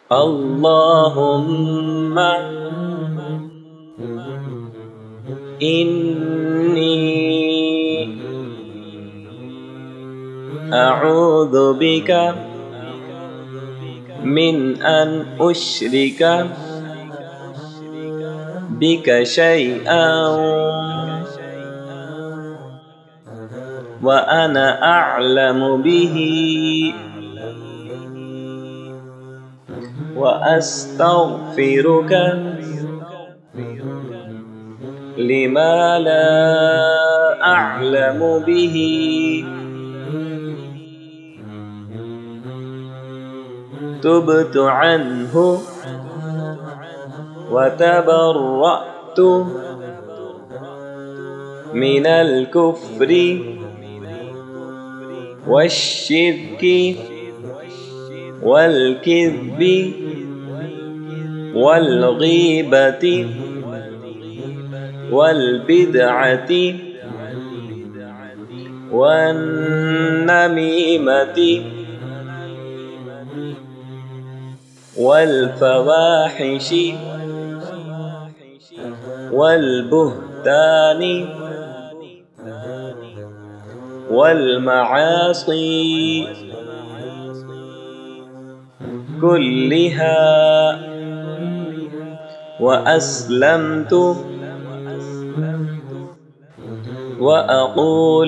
اللهم إني أعوذ بك من أن أشرك بك شيئا وأنا أعلم به وأستغفرك لما لا أعلم به تبت عنه وتبرأت من الكفر والشرك والكذب والغيبة والبدعة والنميمة والفواحش والبهتان والمعاصي كلها وأسلمت وأقول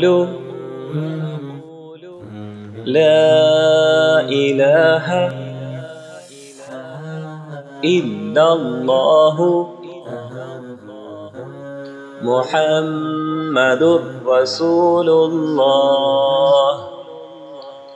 لا إله إلا الله محمد رسول الله.